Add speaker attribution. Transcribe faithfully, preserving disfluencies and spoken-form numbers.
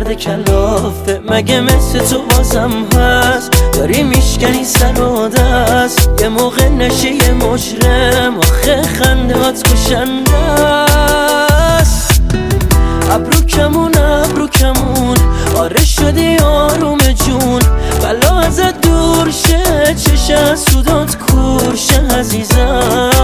Speaker 1: درد کلافه مگه مثل تو بازم هست؟ داری میشکنی سر و دست یه موقع نشی یه مجرم، آخه خندهات کشنده است. ابرو کمون ابرو کمون آره شدی آروم جون، بلا ازت دور شه چشه سودات کور شه عزیزم.